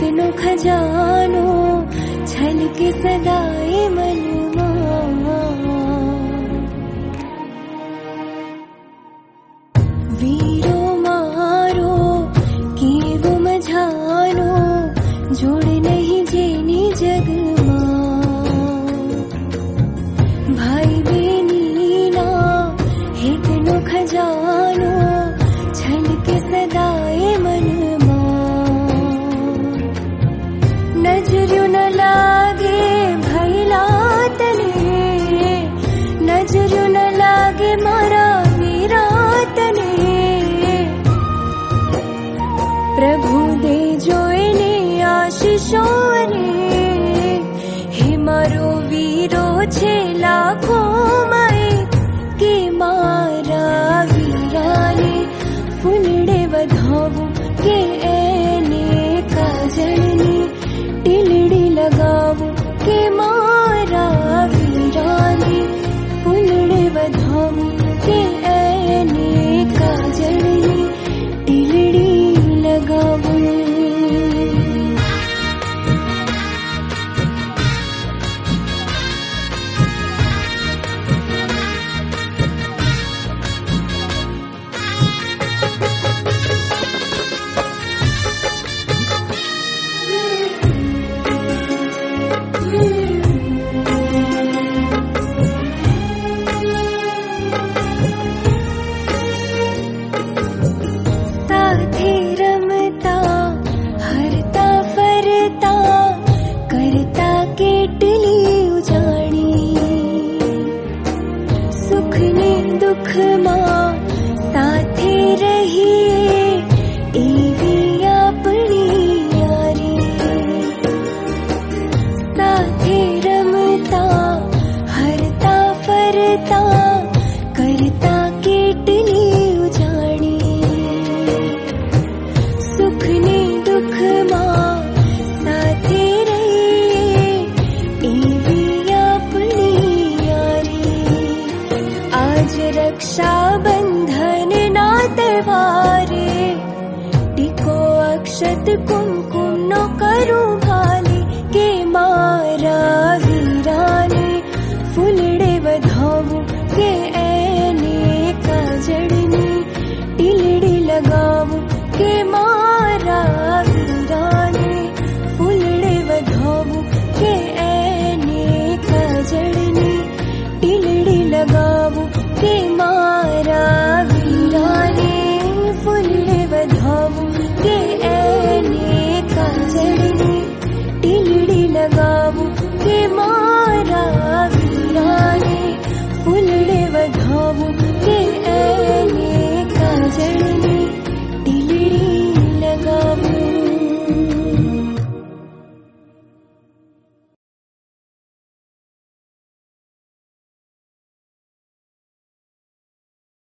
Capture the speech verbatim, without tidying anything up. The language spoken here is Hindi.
नो खजानो छलके सदाए मनमा। वीरो मारो केवो मझानो जोड़ नहीं जेनी जगमा। भाई बेनी ना हित नो खजानो छलके सदाए मनमा। नजरियो न लागे भैला तने, नजरियो न लागे मारा वीरा तने। प्रभु दे जोने आशीषों ने, हे मारो वीरो छे लाखों में के मारा वीराने। फूलड़े बधावू के एने काजलनी, टिलड़ी लगावू के मारा वीराने। फूलड़े बधावू के एने काजलनी, टिलड़ी लगावू। साथे रमता हरता फरता करता केटली उजाणी। सुख ने दुख मां साथे रहिए एवी अपनी यारी। साथे रमता हरता फरता करता केटली उजाणी। सुख ने दुख मां साथे रहिए एवी अपनी यारी। आज रक्षा बंधन ना त्योहारे, टिको अक्षत कुमकुम नो करू भाले के मारा वीराने। फूलड़े बधावू के एने काजड़नी, टिलड़ी लगावू के मारा